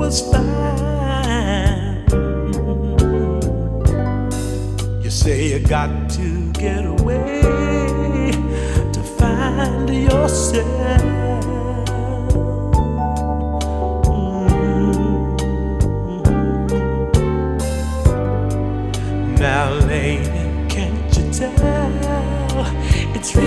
was fine. You say you got to get away to find yourself. Now, lady, can't you tell? It's